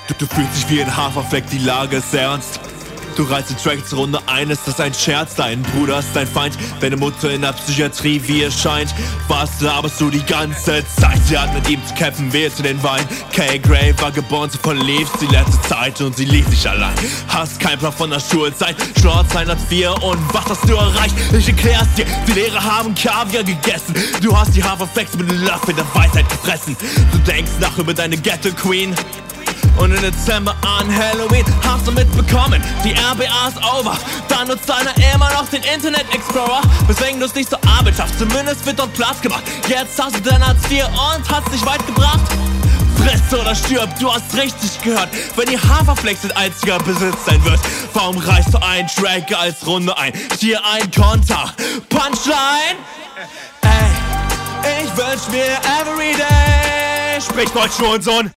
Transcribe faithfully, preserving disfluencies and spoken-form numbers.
Du, du fühlst dich wie ein Haferfleck, die Lage ist ernst. Du reißt die Tracks Runde ein, ist das ein Scherz? Dein Bruder ist dein Feind, deine Mutter in der Psychiatrie, wie es scheint. Was laberst du die ganze Zeit? Sie hat mit ihm zu kämpfen, wählte den Wein. Kay Gray war geboren, sie verliebst die letzte Zeit und sie liebt sich allein. Hast keinen Plan von der Schulzeit, Schnorz hundertvier und was hast du erreicht? Ich erklär's dir, die Lehrer haben Kaviar gegessen. Du hast die Haferflex mit Löffel der Weisheit gefressen. Du denkst nach über deine Ghetto Queen. Und im Dezember an Halloween hast du mitbekommen, die R B A ist over. Dann nutzt einer immer noch den Internet Explorer, weswegen du es nicht zur Arbeit schaffst, zumindest wird dort Platz gemacht. Jetzt hast du dein Hartz vier und hat's dich weit gebracht. Friss oder stirb, du hast richtig gehört. Wenn die Haferflex dein einziger Besitz sein wird, warum reißt du einen Track als Runde ein? Hier ein Konter, Punchline. Ey, ich wünsch mir everyday, sprich Deutsch, Sohn.